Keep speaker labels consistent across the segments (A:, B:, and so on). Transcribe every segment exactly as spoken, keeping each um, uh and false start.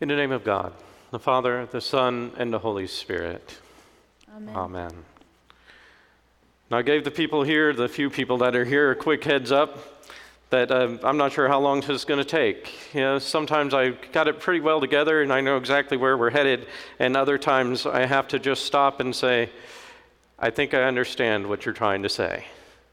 A: In the name of God, the Father, the Son, and the Holy Spirit.
B: Amen.
A: Amen. Now I gave the people here, the few people that are here, a quick heads up that um, I'm not sure how long this is going to take. You know, sometimes I got it pretty well together and I know exactly where we're headed, and other times I have to just stop and say, I think I understand what you're trying to say.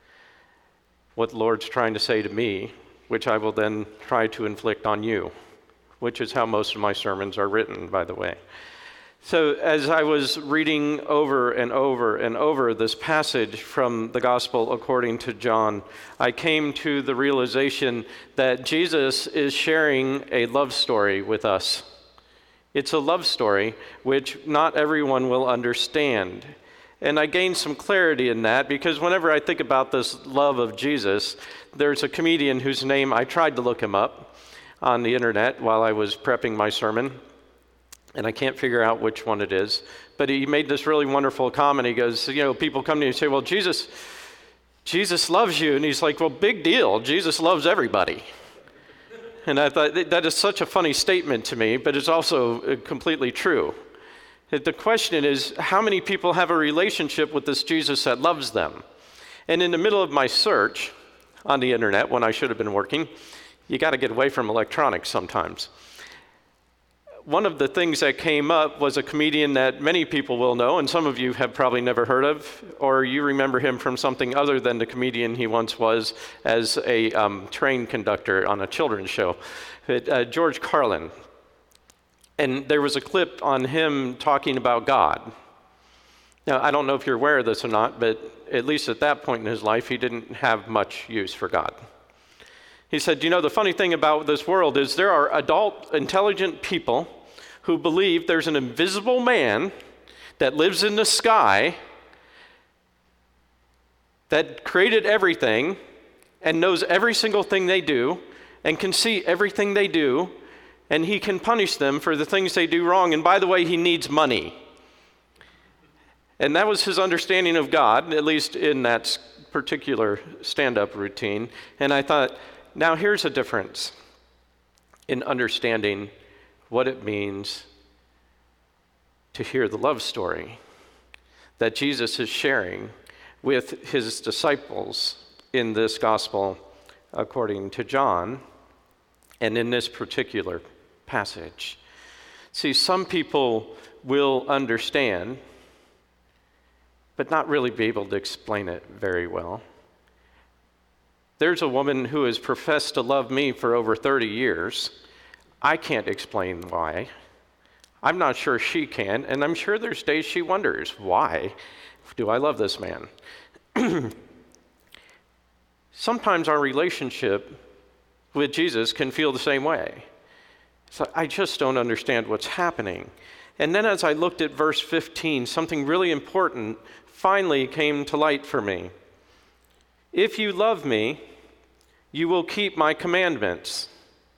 A: What the Lord's trying to say to me, which I will then try to inflict on you, which is how most of my sermons are written, by the way. So as I was reading over and over and over this passage from the Gospel according to John, I came to the realization that Jesus is sharing a love story with us. It's a love story which not everyone will understand. And I gained some clarity in that because whenever I think about this love of Jesus, there's a comedian whose name, I tried to look him up on the internet while I was prepping my sermon, and I can't figure out which one it is, but he made this really wonderful comment. He goes, you know, people come to you and say, well, Jesus, Jesus loves you. And he's like, well, big deal. Jesus loves everybody. And I thought that is such a funny statement to me, but it's also completely true. The question is, how many people have a relationship with this Jesus that loves them? And in the middle of my search on the internet, when I should have been working, you got to get away from electronics sometimes. One of the things that came up was a comedian that many people will know, and some of you have probably never heard of, or you remember him from something other than the comedian he once was as a um, train conductor on a children's show, but, uh, George Carlin. And there was a clip on him talking about God. Now, I don't know if you're aware of this or not, but at least at that point in his life, he didn't have much use for God. He said, you know, the funny thing about this world is there are adult, intelligent people who believe there's an invisible man that lives in the sky that created everything and knows every single thing they do and can see everything they do, and he can punish them for the things they do wrong. And by the way, he needs money. And that was his understanding of God, at least in that particular stand-up routine. And I thought, now here's a difference in understanding what it means to hear the love story that Jesus is sharing with his disciples in this gospel according to John and in this particular passage. See, some people will understand, but not really be able to explain it very well. There's a woman who has professed to love me for over thirty years. I can't explain why. I'm not sure she can, and I'm sure there's days she wonders, why do I love this man? Sometimes our relationship with Jesus can feel the same way. So I just don't understand what's happening. And then as I looked at verse fifteen, something really important finally came to light for me. If you love me, you will keep my commandments.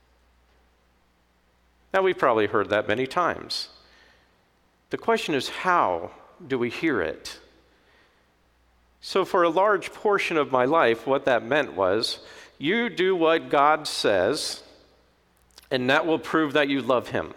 A: Now, we've probably heard that many times. The question is, how do we hear it? So for a large portion of my life, what that meant was, you do what God says, and that will prove that you love him.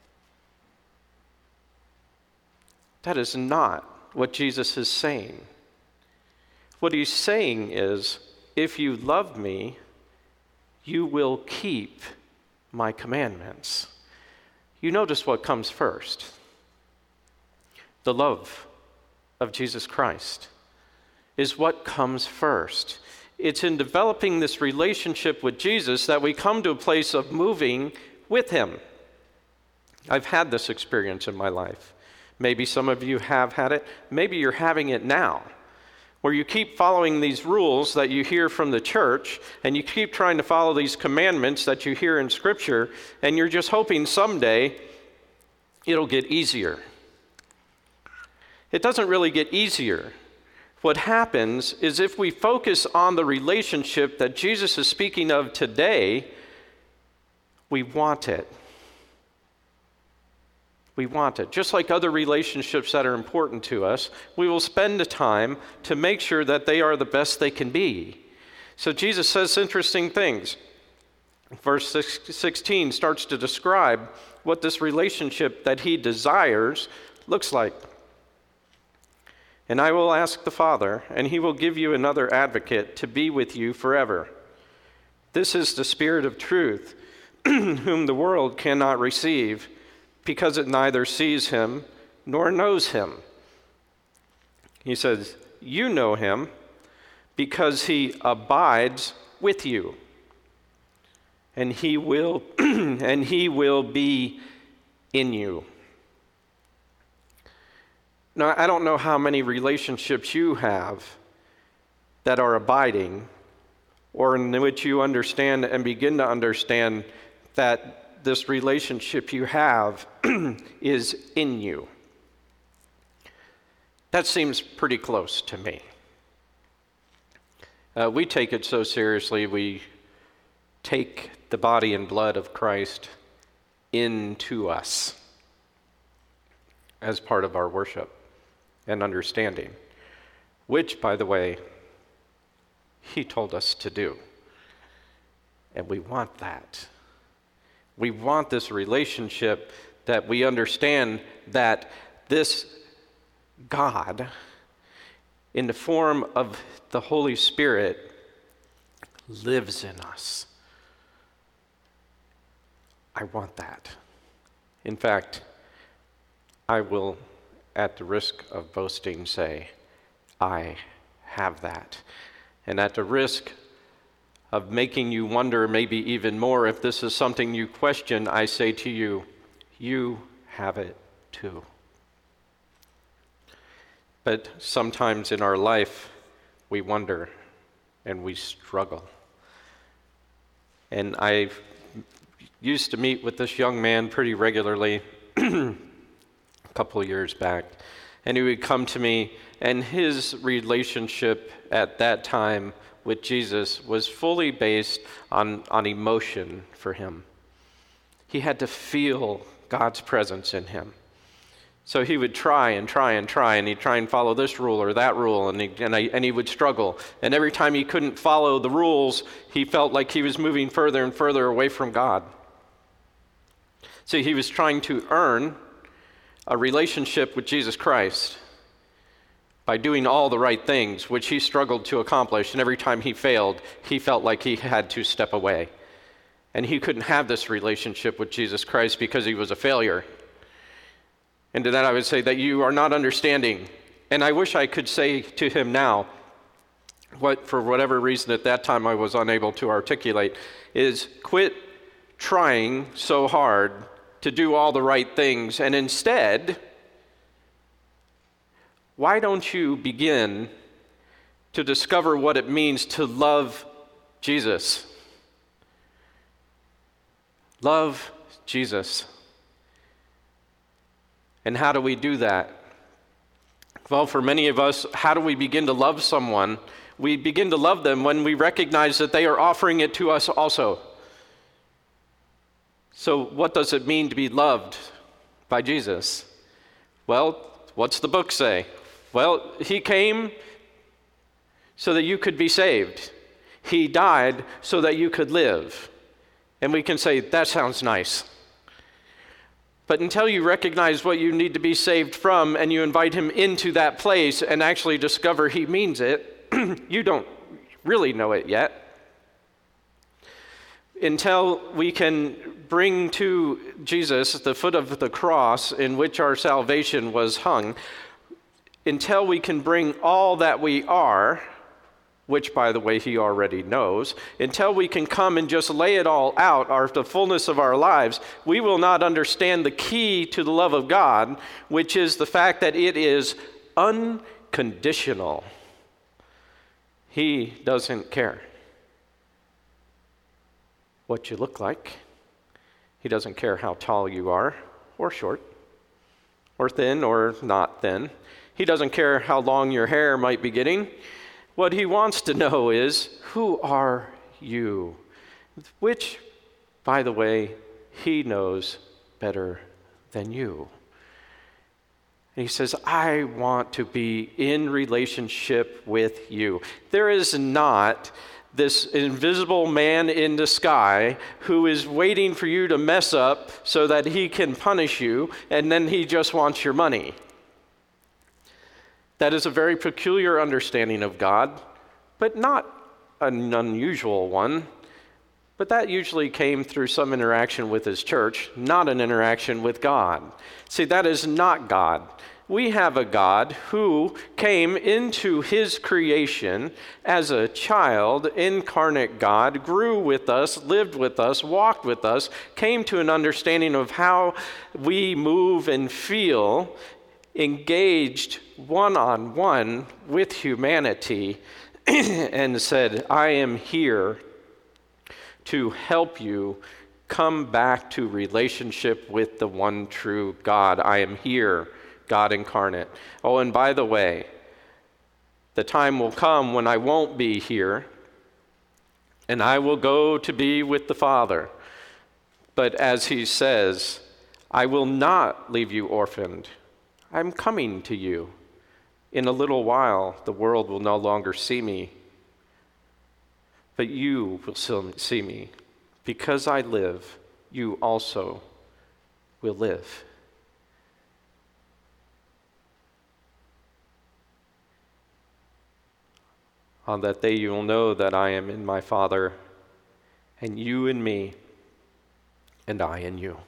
A: That is not what Jesus is saying. What he's saying is, if you love me, you will keep my commandments. You notice what comes first. The love of Jesus Christ is what comes first. It's in developing this relationship with Jesus that we come to a place of moving with him. I've had this experience in my life. Maybe some of you have had it. Maybe you're having it now, where you keep following these rules that you hear from the church, and you keep trying to follow these commandments that you hear in Scripture, and you're just hoping someday it'll get easier. It doesn't really get easier. What happens is if we focus on the relationship that Jesus is speaking of today, we want it. We want it. Just like other relationships that are important to us, we will spend the time to make sure that they are the best they can be. So Jesus says interesting things. Verse sixteen starts to describe what this relationship that he desires looks like. And I will ask the Father, and he will give you another advocate to be with you forever. This is the Spirit of truth, whom the world cannot receive, because it neither sees him nor knows him. He says, you know him because he abides with you, and he will and he will be in you. Now, I don't know how many relationships you have that are abiding, or in which you understand and begin to understand that this relationship you have is in you. That seems pretty close to me. Uh, we take it so seriously, we take the body and blood of Christ into us as part of our worship and understanding, which, by the way, he told us to do. And we want that. We want this relationship that we understand that this God, in the form of the Holy Spirit, lives in us. I want that. In fact, I will, at the risk of boasting, say, I have that. And at the risk of making you wonder maybe even more if this is something you question, I say to you, you have it too. But sometimes in our life, we wonder and we struggle. And I used to meet with this young man pretty regularly a couple of years back. And he would come to me, and his relationship at that time with Jesus was fully based on, on emotion for him. He had to feel God's presence in him. So he would try and try and try, and he'd try and follow this rule or that rule, and he, and, I, and he would struggle. And every time he couldn't follow the rules, he felt like he was moving further and further away from God. So he was trying to earn a relationship with Jesus Christ by doing all the right things, which he struggled to accomplish. And every time he failed, he felt like he had to step away. And he couldn't have this relationship with Jesus Christ because he was a failure. And to that I would say that you are not understanding. And I wish I could say to him now, what for whatever reason at that time I was unable to articulate, is quit trying so hard to do all the right things, and instead, why don't you begin to discover what it means to love Jesus? Love Jesus. And how do we do that? Well, for many of us, how do we begin to love someone? We begin to love them when we recognize that they are offering it to us also. So what does it mean to be loved by Jesus? Well, what's the book say? Well, he came so that you could be saved. He died so that you could live. And we can say, that sounds nice. But until you recognize what you need to be saved from and you invite him into that place and actually discover he means it, you don't really know it yet. Until we can bring to Jesus the foot of the cross in which our salvation was hung, until we can bring all that we are, which, by the way, he already knows, until we can come and just lay it all out, our, the fullness of our lives, we will not understand the key to the love of God, which is the fact that it is unconditional. He doesn't care what you look like. He doesn't care how tall you are, or short, or thin, or not thin. He doesn't care how long your hair might be getting. What he wants to know is, who are you? Which, by the way, he knows better than you. And he says, I want to be in relationship with you. There is not this invisible man in the sky who is waiting for you to mess up so that he can punish you, and then he just wants your money. That is a very peculiar understanding of God, but not an unusual one. But that usually came through some interaction with his church, not an interaction with God. See, that is not God. We have a God who came into his creation as a child, incarnate God, grew with us, lived with us, walked with us, came to an understanding of how we move and feel, engaged one-on-one with humanity, and said, I am here to help you come back to relationship with the one true God. I am here, God incarnate. Oh, and by the way, the time will come when I won't be here, and I will go to be with the Father. But as he says, I will not leave you orphaned. I'm coming to you. In a little while, the world will no longer see me, but you will still see me. Because I live, you also will live. On that day you will know that I am in my Father, and you in me, and I in you.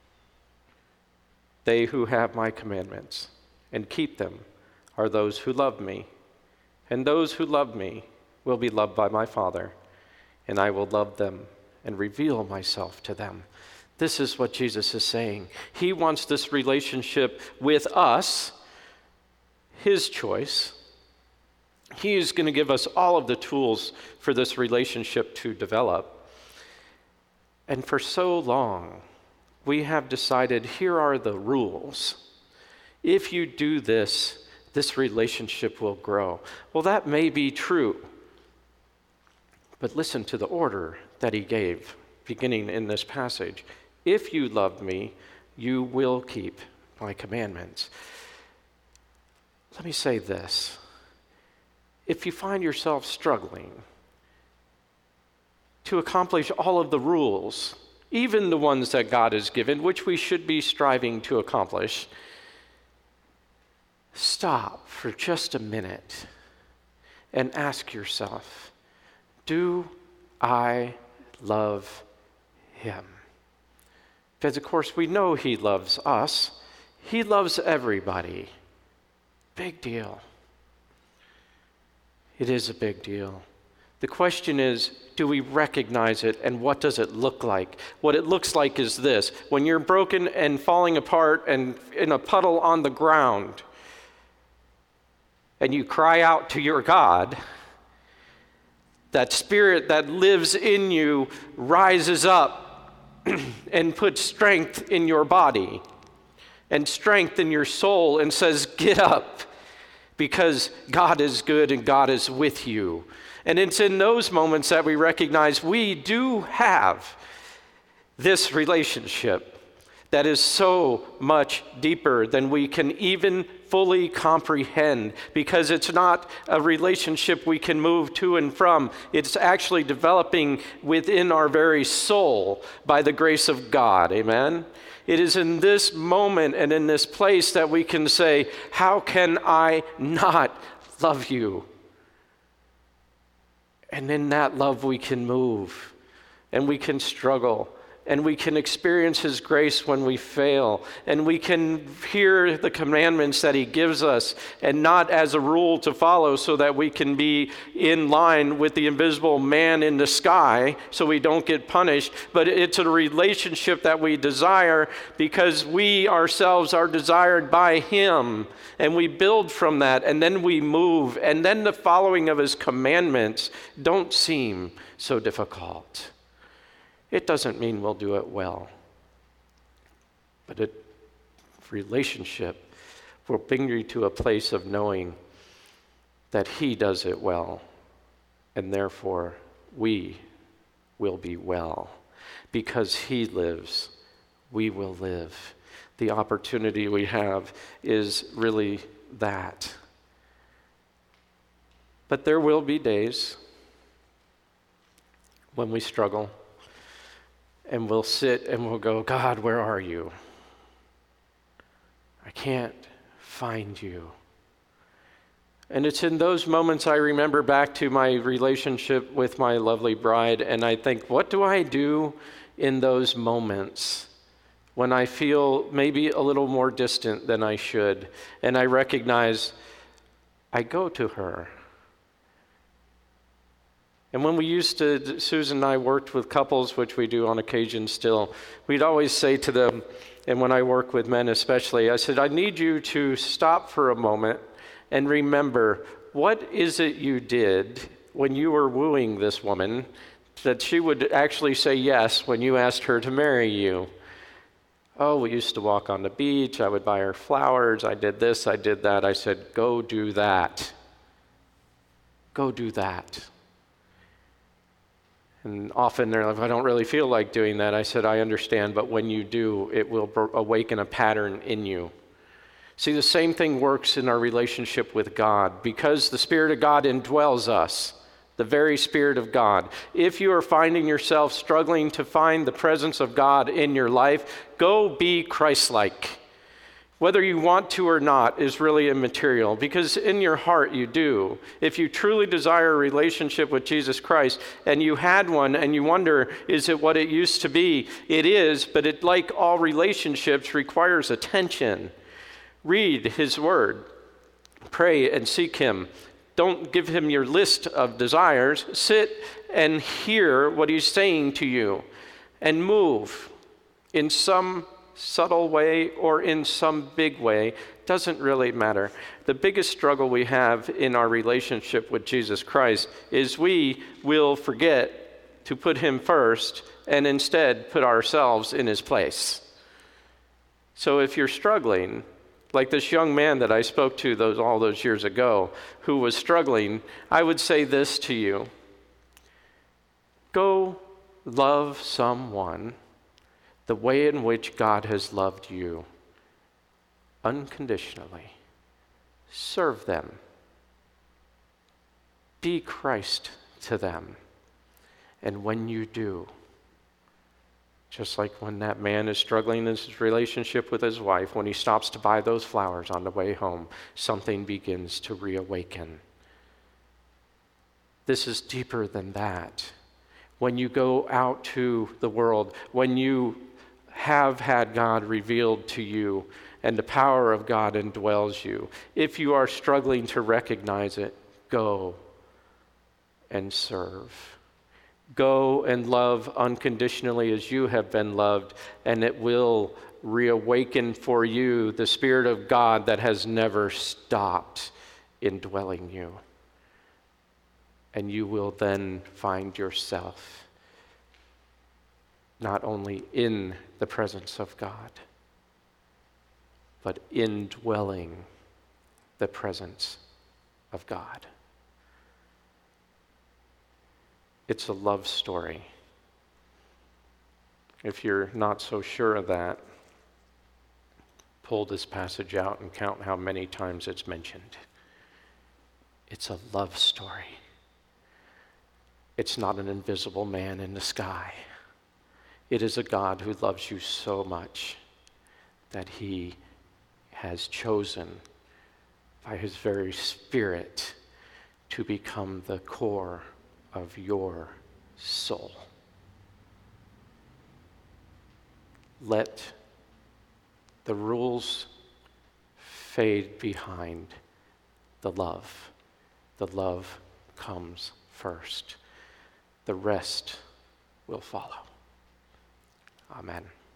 A: They who have my commandments and keep them are those who love me, and those who love me will be loved by my Father, and I will love them and reveal myself to them. This is what Jesus is saying. He wants this relationship with us, his choice. He is going to give us all of the tools for this relationship to develop. And for so long, we have decided, here are the rules. If you do this, this relationship will grow. Well, that may be true. But listen to the order that he gave, beginning in this passage. If you love me, you will keep my commandments. Let me say this. If you find yourself struggling to accomplish all of the rules, even the ones that God has given, which we should be striving to accomplish, stop for just a minute and ask yourself, do I love him? Because, of course, we know he loves us. He loves everybody. Big deal. It is a big deal. The question is, do we recognize it, and what does it look like? What it looks like is this. When you're broken and falling apart and in a puddle on the ground, and you cry out to your God, that spirit that lives in you rises up and puts strength in your body and strength in your soul and says, get up, because God is good and God is with you. And it's in those moments that we recognize we do have this relationship that is so much deeper than we can even fully comprehend, because it's not a relationship we can move to and from. It's actually developing within our very soul by the grace of God. Amen? It is in this moment and in this place that we can say, how can I not love you? And in that love we can move, and we can struggle, and we can experience his grace when we fail, and we can hear the commandments that he gives us, and not as a rule to follow so that we can be in line with the invisible man in the sky so we don't get punished, but it's a relationship that we desire because we ourselves are desired by him, and we build from that, and then we move, and then the following of his commandments don't seem so difficult. It doesn't mean we'll do it well, but a relationship will bring you to a place of knowing that he does it well, and therefore we will be well. Because he lives, we will live. The opportunity we have is really that. But there will be days when we struggle. And we'll sit and we'll go, God, where are you? I can't find you. And it's in those moments I remember back to my relationship with my lovely bride, and I think, what do I do in those moments when I feel maybe a little more distant than I should? And I recognize I go to her. And when we used to, Susan and I worked with couples, which we do on occasion still, we'd always say to them, and when I work with men especially, I said, I need you to stop for a moment and remember, what is it you did when you were wooing this woman that she would actually say yes when you asked her to marry you? Oh, we used to walk on the beach. I would buy her flowers. I did this, I did that. I said, go do that. Go do that. And often they're like, I don't really feel like doing that. I said, I understand, but when you do, it will awaken a pattern in you. See, the same thing works in our relationship with God. Because the Spirit of God indwells us, the very Spirit of God. If you are finding yourself struggling to find the presence of God in your life, go be Christ-like. Whether you want to or not is really immaterial, because in your heart you do. If you truly desire a relationship with Jesus Christ, and you had one and you wonder, is it what it used to be? It is, but it, like all relationships, requires attention. Read his word. Pray and seek him. Don't give him your list of desires. Sit and hear what he's saying to you and move in some subtle way or in some big way. Doesn't really matter. The biggest struggle we have in our relationship with Jesus Christ is we will forget to put him first and instead put ourselves in his place. So if you're struggling, like this young man that I spoke to those all those years ago who was struggling, I would say this to you. Go love someone the way in which God has loved you, unconditionally. Serve them. Be Christ to them. And when you do, just like when that man is struggling in his relationship with his wife, when he stops to buy those flowers on the way home, something begins to reawaken. This is deeper than that. When you go out to the world, when you have had God revealed to you and the power of God indwells you, if you are struggling to recognize it, go and serve. Go and love unconditionally as you have been loved, and it will reawaken for you the Spirit of God that has never stopped indwelling you. And you will then find yourself not only in the presence of God, but indwelling the presence of God. It's a love story. If you're not so sure of that, pull this passage out and count how many times it's mentioned. It's a love story. It's not an invisible man in the sky. It is a God who loves you so much that he has chosen by his very Spirit to become the core of your soul. Let the rules fade behind the love. The love comes first. The rest will follow. Amen.